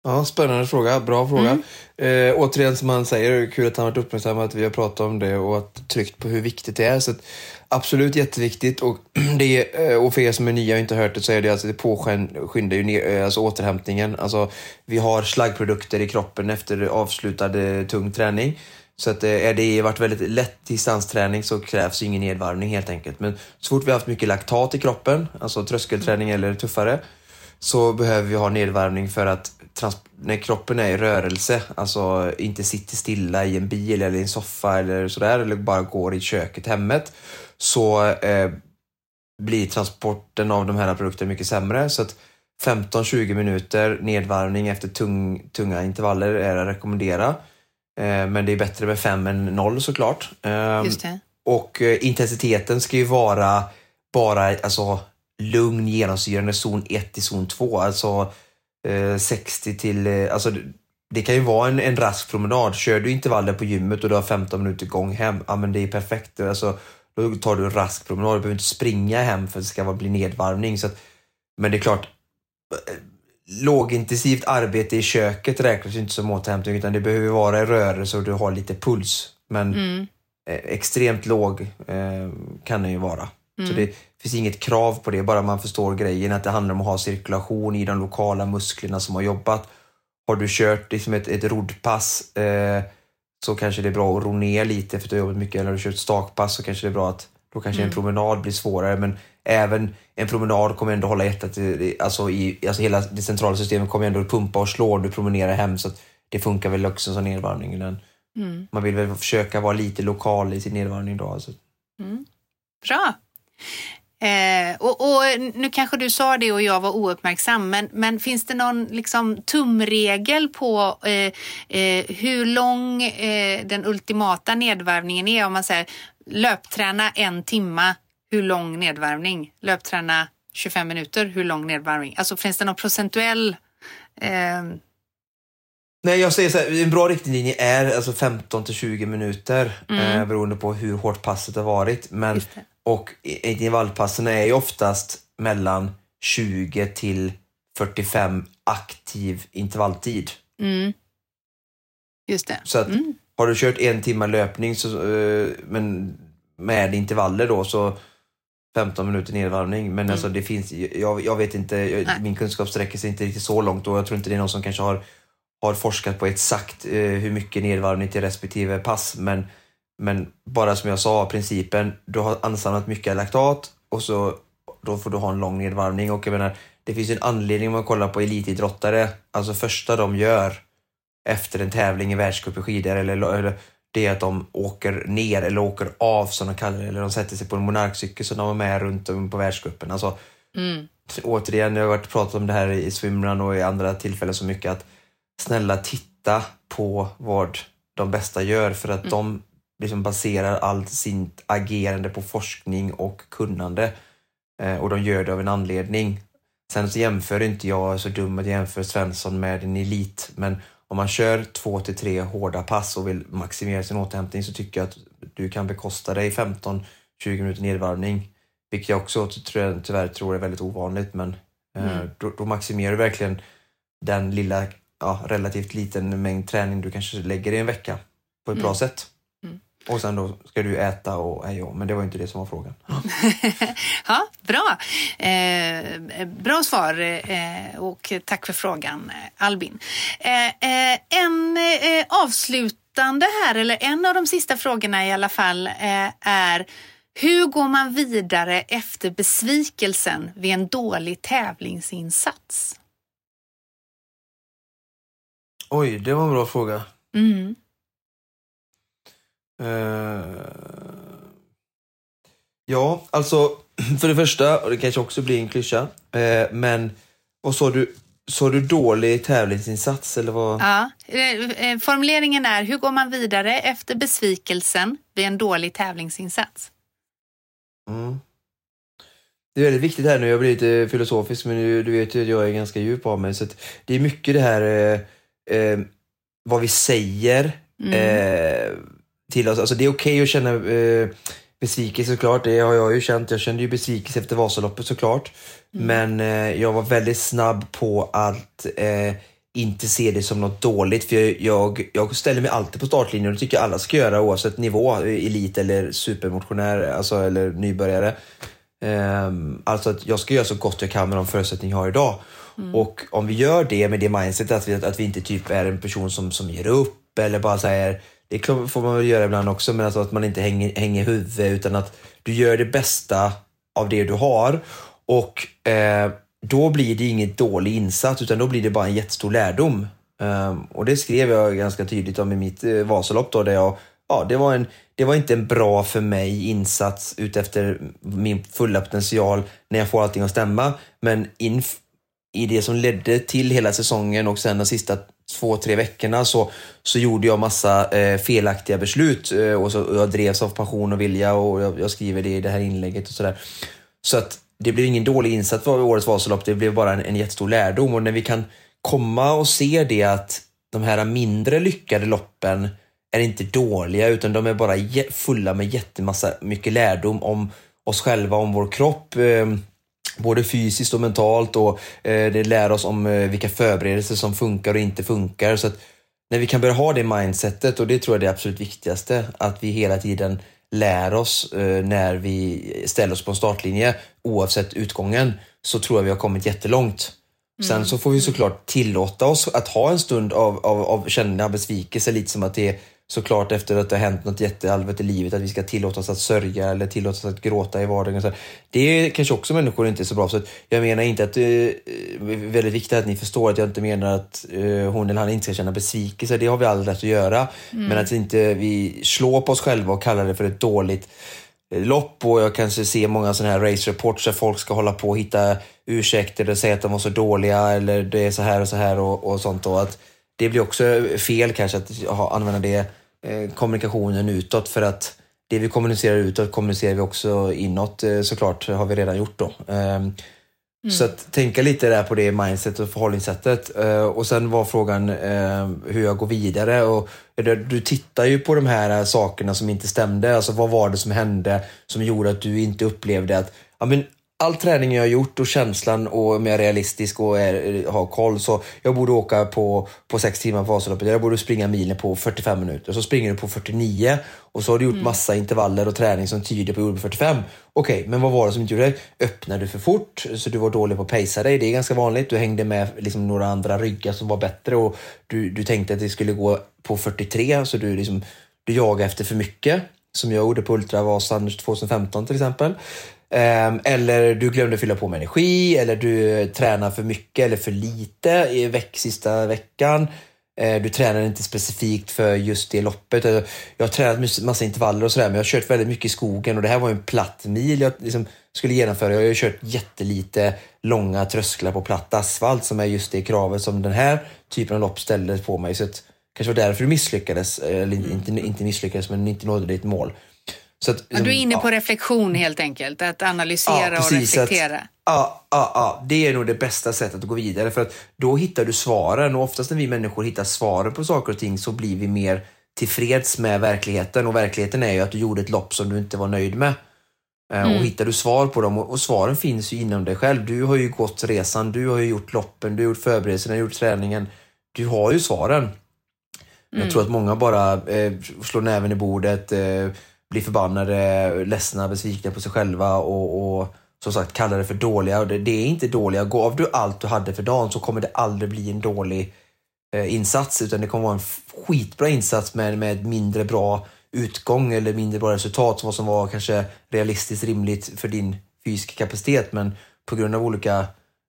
Ja, spännande fråga. Bra fråga. Återigen som man säger, kul att han varit uppmärksammat att vi har pratat om det och att tryckt på hur viktigt det är. Så att, absolut jätteviktigt. Och, och för er som är nya och inte hört det så är det alltså det påskyndar ju ner, alltså återhämtningen. Alltså, vi har slaggprodukter i kroppen efter avslutad tung träning. Så att är det varit väldigt lätt distansträning så krävs ingen nedvarvning helt enkelt. Men så fort vi har haft mycket laktat i kroppen, alltså tröskelträning eller tuffare, så behöver vi ha nedvarvning för att när kroppen är i rörelse, alltså inte sitter stilla i en bil eller i en soffa eller sådär, eller bara går i köket hemmet, så blir transporten av de här produkterna mycket sämre. Så att 15-20 minuter nedvarvning efter tunga intervaller är att rekommendera. Men det är bättre med 5 än 0 såklart. Just det. Och intensiteten ska ju vara bara alltså lugn genomsyrande zon 1 till zon 2, alltså 60 till, alltså det kan ju vara en rask promenad. Kör du intervaller på gymmet och du har 15 minuter gång hem, ja men det är perfekt. Alltså, då tar du en rask promenad, du behöver inte springa hem för att det ska bli nedvarvning. Så att, men det är klart, lågintensivt arbete i köket räknas inte som återhämtning, utan det behöver vara i rörelse och du har lite puls. Men extremt låg kan det ju vara. Så det finns inget krav på det, bara man förstår grejen att det handlar om att ha cirkulation i de lokala musklerna som har jobbat. Har du kört liksom ett roddpass så kanske det är bra att ro ner lite för att du har jobbat mycket, eller har du kört stakpass så kanske det är bra att då kanske en promenad blir svårare, men även en promenad kommer ändå hålla hjärtat alltså hela det centrala systemet kommer ändå pumpa och slå när du promenerar hem, så att det funkar väl också som nedvarvning. Man vill väl försöka vara lite lokal i sin nedvarvning då alltså. Bra. Och nu kanske du sa det och jag var ouppmärksam, men finns det någon liksom tumregel på hur lång den ultimata nedvarvningen är? Om man säger löpträna 1 timme, hur lång nedvarvning? Löpträna 25 minuter, hur lång nedvarvning? Alltså finns det någon procentuell... Nej, jag säger så här, en bra riktlinje är alltså 15-20 minuter beroende på hur hårt passet har varit. Men, och intervallpassen är ju oftast mellan 20 till 45 aktiv intervalltid. Just det. Så att har du kört 1 timme löpning så, men med intervaller då, så 15 minuter nedvarvning. Men alltså det finns, jag vet inte, min kunskap sträcker sig inte riktigt så långt och jag tror inte det är någon som kanske har forskat på exakt hur mycket nedvarvning till respektive pass, men bara som jag sa, principen, du har ansamlat mycket laktat och så då får du ha en lång nedvarvning. Och jag menar, det finns en anledning om man kollar på elitidrottare, alltså första de gör efter en tävling i världscup i skidor eller det är att de åker ner eller åker av som de kallar det, eller de sätter sig på en monarkcykel så de är med runt om på världscupen. Alltså, återigen, jag har varit pratat om det här i swimrun och i andra tillfällen så mycket, att snälla titta på vad de bästa gör, för att de liksom baserar allt sitt agerande på forskning och kunnande, och de gör det av en anledning. Sen så jämför inte jag, så dum att jämföra Svensson med en elit, men om man kör 2-3 hårda pass och vill maximera sin återhämtning så tycker jag att du kan bekosta dig 15-20 minuter nedvarvning, vilket jag också tyvärr tror är väldigt ovanligt, men då maximerar du verkligen den lilla, relativt liten mängd träning du kanske lägger i en vecka på ett bra sätt. Och sen då ska du äta och men det var inte det som var frågan. Ja, bra. Bra svar och tack för frågan, Albin. En avslutande här, eller en av de sista frågorna i alla fall, är: hur går man vidare efter besvikelsen vid en dålig tävlingsinsats? Oj, det var en bra fråga. Ja, alltså för det första, och det kanske också blir en klyscha, men vad sa du dålig tävlingsinsats eller vad? Ja, formuleringen är: hur går man vidare efter besvikelsen vid en dålig tävlingsinsats? Det är väldigt viktigt här nu, jag blir lite filosofisk, men du vet ju att jag är ganska djup av mig, så att det är mycket det här vad vi säger till oss. Alltså det är okej att känna besvikelse såklart, det har jag ju känt. Jag kände ju besvikelse efter Vasaloppet såklart, men jag var väldigt snabb på att inte se det som något dåligt, för jag ställer mig alltid på startlinjen, och det tycker jag alla ska göra oavsett nivå, elit eller supermotionär, alltså, eller nybörjare. Alltså att jag ska göra så gott jag kan med de förutsättningar jag har idag. Och om vi gör det med det mindset att vi inte typ är en person som ger upp eller bara säger, det får man väl göra ibland också, men alltså att man inte hänger huvudet, utan att du gör det bästa av det du har, och då blir det inget dålig insats, utan då blir det bara en jättestor lärdom. Och det skrev jag ganska tydligt om i mitt Vasalopp då, där det var inte en bra för mig insats utefter min fulla potential när jag får allting att stämma, men i det som ledde till hela säsongen och sen de sista 2-3 veckorna så gjorde jag massa felaktiga beslut, och så jag drevs av passion och vilja, och jag skriver det i det här inlägget och sådär. Så att det blev ingen dålig insats för årets Vasalopp, det blev bara en jättestor lärdom. Och när vi kan komma och se det, att de här mindre lyckade loppen är inte dåliga, utan de är bara fulla med jättemassa mycket lärdom om oss själva, om vår kropp, både fysiskt och mentalt, och det lär oss om vilka förberedelser som funkar och inte funkar. Så att när vi kan börja ha det mindsetet, och det tror jag är det absolut viktigaste, att vi hela tiden lär oss när vi ställer oss på en startlinje oavsett utgången, så tror jag vi har kommit jättelångt. Sen så får vi såklart tillåta oss att ha en stund av känna besvikelse, lite som att det är såklart efter att det har hänt något jätteallvarligt i livet, att vi ska tillåta oss att sörja eller tillåta oss att gråta i vardagen. Så det är kanske också människor inte är så bra, så jag menar inte att det är väldigt viktigt att ni förstår att jag inte menar att hon eller han inte ska känna besvikelse, det har vi aldrig rätt att göra, men att inte vi slår på oss själva och kallar det för ett dåligt lopp. Och jag kanske ser många sådana här race reports där folk ska hålla på och hitta ursäkter och säga att de var så dåliga, eller det är så här och sånt, och att det blir också fel kanske att använda det kommunikationen utåt, för att det vi kommunicerar utåt kommunicerar vi också inåt, såklart har vi redan gjort då. Så att tänka lite där på det mindset och förhållningssättet. Och sen var frågan hur jag går vidare, och du tittar ju på de här sakerna som inte stämde, alltså vad var det som hände som gjorde att du inte upplevde att all träning jag har gjort och känslan, och om jag är realistisk och har koll, så jag borde åka på 6 timmar på Vasaloppet, jag borde springa milen på 45 minuter, så springer du på 49, och så har du gjort massa intervaller och träning som tyder på att du gjorde 45. Okej, men vad var det som inte gjorde det? Öppnade du för fort, så du var dålig på att pacea dig? Det är ganska vanligt. Du hängde med liksom några andra ryggar som var bättre, och du tänkte att det skulle gå på 43, så du jagade efter för mycket, som jag gjorde på Ultravasan 2015 till exempel. Eller du glömde fylla på med energi, eller du tränar för mycket eller för lite i sista veckan. Du tränar inte specifikt för just det loppet. Jag har tränat massa intervaller och sådär, men jag har kört väldigt mycket i skogen, och det här var en platt mil jag skulle genomföra. Jag har kört jättelite långa trösklar på platt asfalt, som är just det kravet som den här typen av lopp ställde på mig. Så att, kanske var därför du misslyckades, eller inte misslyckades, men inte nådde ditt mål. Så att, du är inne på reflektion helt enkelt, att analysera och reflektera. Det är nog det bästa sättet att gå vidare, för att då hittar du svaren, och oftast när vi människor hittar svaren på saker och ting, så blir vi mer tillfreds med verkligheten, och verkligheten är ju att du gjorde ett lopp som du inte var nöjd med. Och hittar du svar på dem, och svaren finns ju inom dig själv. Du har ju gått resan, du har ju gjort loppen, du har gjort förberedelserna, du har gjort träningen, du har ju svaren. Jag tror att många bara slår näven i bordet, blir förbannade, ledsna, besvikna på sig själva, och som sagt kallar det för dåliga. Och det är inte dåliga. Gav du allt du hade för dagen, så kommer det aldrig bli en dålig insats, utan det kommer vara en skitbra insats med mindre bra utgång eller mindre bra resultat, vad som var kanske realistiskt rimligt för din fysiska kapacitet, men på grund av olika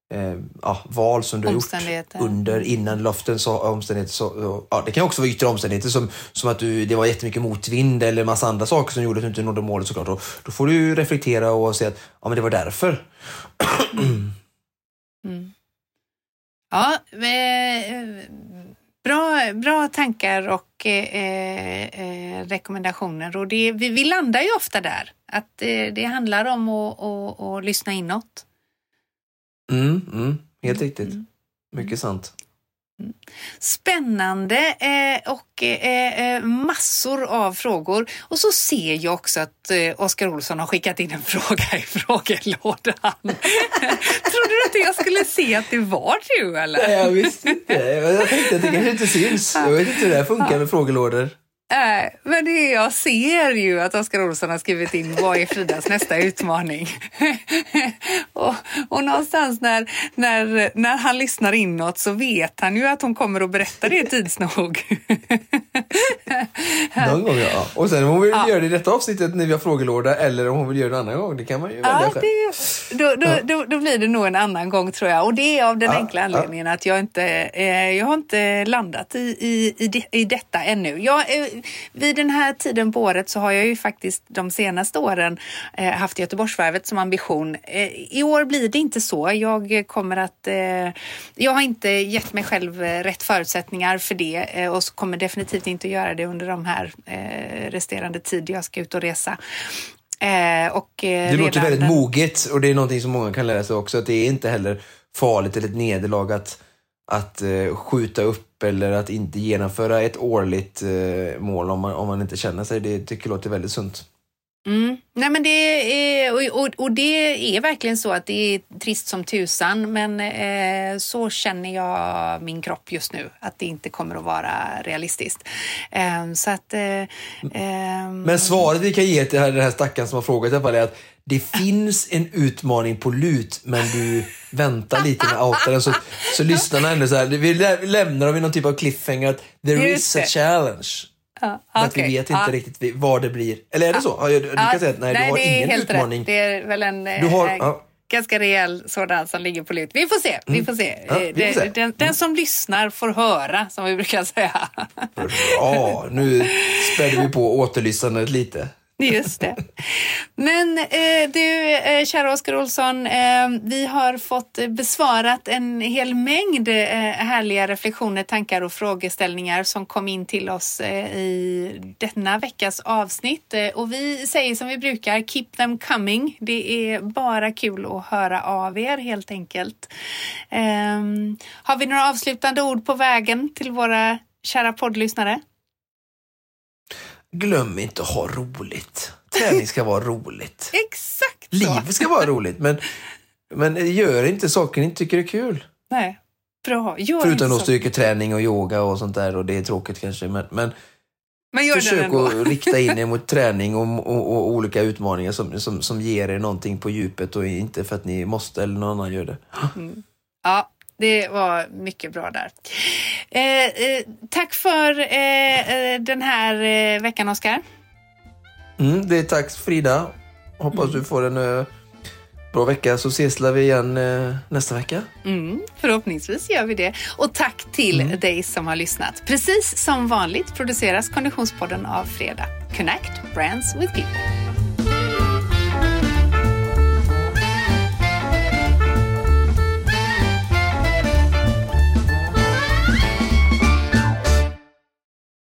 val som du har gjort innan loften, så omständigheter, så det kan också vara yttre omständigheter som att det var jättemycket motvind eller massa andra saker som gjorde att du inte nådde målet, såklart. Och då får du reflektera och säga att men det var därför. Ja, bra tankar och rekommendationer, och vi landar ju ofta där att det handlar om att lyssna inåt. Helt riktigt. Mycket sant. Spännande och massor av frågor. Och så ser jag också att Oskar Olsson har skickat in en fråga i frågelådan. Trodde du inte jag skulle se att det var du, eller? Nej, jag visste inte. Jag tänkte att det kanske inte syns. Jag vet inte hur det här funkar med frågelådor. Men det jag ser ju att Oskar Olsson har skrivit in vad är Fridas nästa utmaning. och någonstans när han lyssnar inåt så vet han ju att hon kommer att berätta det tids nog. Någon gång, ja. Och sen om hon vill göra det i detta avsnittet när vi har frågelåda eller om hon vill göra det en annan gång, det kan man ju välja själv. Då blir det nog en annan gång, tror jag. Och det är av den enkla anledningen att jag har inte landat i detta ännu. Vid den här tiden på året så har jag ju faktiskt de senaste åren haft Göteborgsvarvet som ambition. I år blir det inte så. Jag har inte gett mig själv rätt förutsättningar för det och så kommer definitivt inte att göra det under de här resterande tid jag ska ut och resa. Det låter väldigt moget och det är någonting som många kan lära sig också, att det är inte heller farligt eller ett nederlag att skjuta upp eller att inte genomföra ett årligt mål om man inte känner sig. Det tycker jag låter väldigt sunt. Nej, men det är verkligen så att det är trist som tusan, men så känner jag min kropp just nu, att det inte kommer att vara realistiskt. Så att, men svaret vi kan ge till den här stackaren som har frågat är att det finns en utmaning på lut, men du väntar lite med outaren, så lyssnarna ändå så här, vi lämnar dem i någon typ av cliffhanger att there is a challenge. Att vi vet inte riktigt vad det blir. Eller är det så? Du kan säga att nej, du har ingen utmaning. Rätt. Det är väl en ganska rejäl sådan som ligger på lut. Vi får se. Vi får se. Den som lyssnar får höra, som vi brukar säga. Ja, nu späder vi på återlyssnandet lite. Just det. Men du, kära Oskar Olsson, vi har fått besvarat en hel mängd härliga reflektioner, tankar och frågeställningar som kom in till oss i denna veckas avsnitt. Och vi säger som vi brukar, keep them coming. Det är bara kul att höra av er, helt enkelt. Har vi några avslutande ord på vägen till våra kära poddlyssnare? Glöm inte att ha roligt. Träning ska vara roligt. Exakt så. Livet ska vara roligt, men gör inte saker ni inte tycker är kul. Nej, bra. Förutom då styrketräning och yoga och sånt där, och det är tråkigt kanske, men försök att rikta in er mot träning och olika utmaningar som ger er någonting på djupet, och inte för att ni måste eller någon annan gör det. Ja, det var mycket bra där. Tack för den här veckan, Oskar. Det är tack, Frida. Hoppas du får en bra vecka, så ses vi igen nästa vecka. Förhoppningsvis gör vi det. Och tack till dig som har lyssnat. Precis som vanligt produceras Konditionspodden av Fredag. Connect Brands with People.